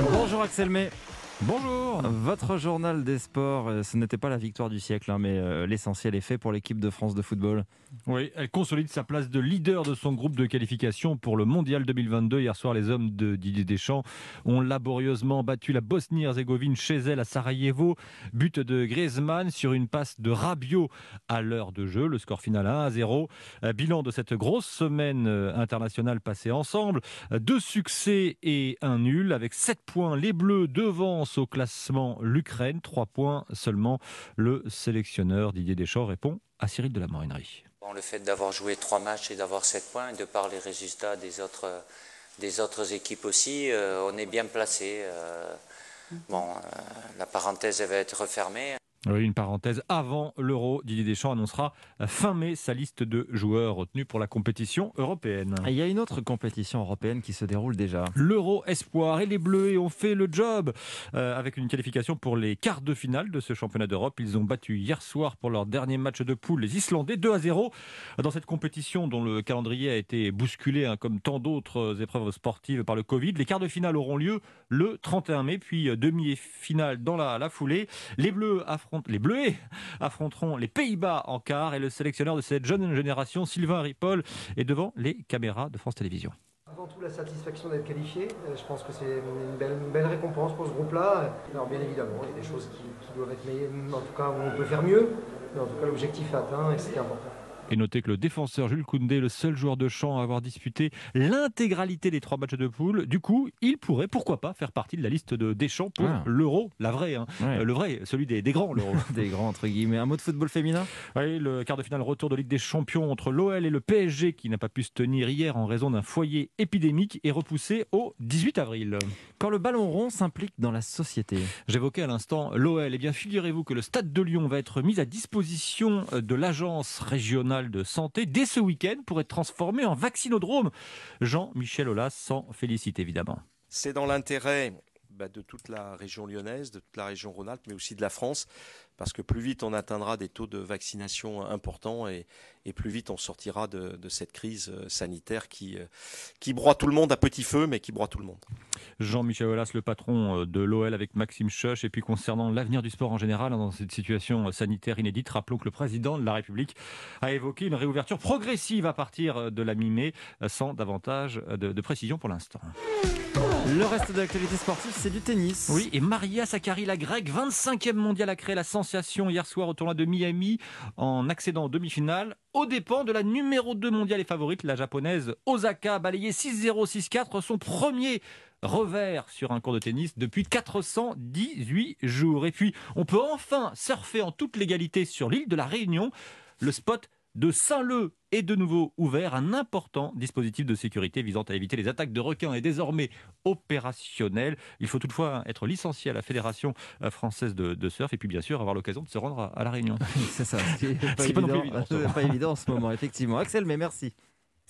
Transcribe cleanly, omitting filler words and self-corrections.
Bonjour Axel May. Bonjour. Votre journal des sports, ce n'était pas la victoire du siècle, mais l'essentiel est fait pour l'équipe de France de football. Oui, elle consolide sa place de leader de son groupe de qualification pour le Mondial 2022. Hier soir, les hommes de Didier Deschamps ont laborieusement battu la Bosnie-Herzégovine chez elle à Sarajevo. But de Griezmann sur une passe de Rabiot à l'heure de jeu. Le score final 1-0. Bilan de cette grosse semaine internationale passée ensemble. 2 succès et 1 nul. Avec 7 points, les Bleus devancent au classement l'Ukraine. 3 points seulement. Le sélectionneur Didier Deschamps répond à Cyril de la Morinerie. Le fait d'avoir joué 3 matchs et d'avoir 7 points, et de par les résultats des autres équipes aussi, on est bien placé. La parenthèse elle va être refermée. Oui, une parenthèse, avant l'Euro, Didier Deschamps annoncera fin mai sa liste de joueurs retenus pour la compétition européenne. Il y a une autre compétition européenne qui se déroule déjà. L'Euro Espoir et les Bleus ont fait le job avec une qualification pour les quarts de finale de ce championnat d'Europe. Ils ont battu hier soir pour leur dernier match de poule les Islandais 2-0. Dans cette compétition dont le calendrier a été bousculé comme tant d'autres épreuves sportives par le Covid, les quarts de finale auront lieu le 31 mai, puis demi-finale dans la foulée. Les Bleuets affronteront les Pays-Bas en quart et le sélectionneur de cette jeune génération, Sylvain Ripoll, est devant les caméras de France Télévisions. Avant tout, la satisfaction d'être qualifié. Je pense que c'est une belle récompense pour ce groupe-là. Alors bien évidemment, il y a des choses qui doivent être meilleures, en tout cas où on peut faire mieux, mais en tout cas l'objectif est atteint et c'est important. Et notez que le défenseur Jules Koundé, le seul joueur de champ à avoir disputé l'intégralité des 3 matchs de poule, du coup, il pourrait, pourquoi pas, faire partie de la liste de Deschamps pour l'Euro, la vraie, le vrai, celui des grands, l'Euro. Des grands, entre guillemets. Un mot de football féminin ? Oui, le quart de finale retour de Ligue des Champions entre l'OL et le PSG, qui n'a pas pu se tenir hier en raison d'un foyer épidémique, est repoussé au 18 avril. Quand le ballon rond s'implique dans la société. J'évoquais à l'instant l'OL. Eh bien, figurez-vous que le Stade de Lyon va être mis à disposition de l'agence régionale de santé dès ce week-end pour être transformé en vaccinodrome. Jean-Michel Aulas s'en félicite évidemment. C'est dans l'intérêt de toute la région lyonnaise, de toute la région Rhône-Alpes, mais aussi de la France, parce que plus vite on atteindra des taux de vaccination importants et plus vite on sortira de cette crise sanitaire qui broie tout le monde à petit feu, mais qui broie tout le monde. Jean-Michel Aulas, le patron de l'OL avec Maxime Schoch. Et puis concernant l'avenir du sport en général, dans cette situation sanitaire inédite, rappelons que le président de la République a évoqué une réouverture progressive à partir de la mi-mai, sans davantage de précision pour l'instant. Le reste de l'actualité sportive, c'est du tennis. Oui, et Maria Sakkari, la grecque, 25e mondiale, a créé la sensation hier soir au tournoi de Miami en accédant en demi-finale aux dépens de la numéro 2 mondiale et favorite, la japonaise Osaka, balayée 6-0, 6-4, son premier revers sur un court de tennis depuis 418 jours. Et puis, on peut enfin surfer en toute légalité sur l'île de la Réunion. Le spot de Saint-Leu est de nouveau ouvert. Un important dispositif de sécurité visant à éviter les attaques de requins est désormais opérationnel. Il faut toutefois être licencié à la Fédération française de surf et puis bien sûr avoir l'occasion de se rendre à la Réunion. C'est ça, ce qui n'est pas non plus évident. Pas évident en ce moment, effectivement. Axel, mais merci.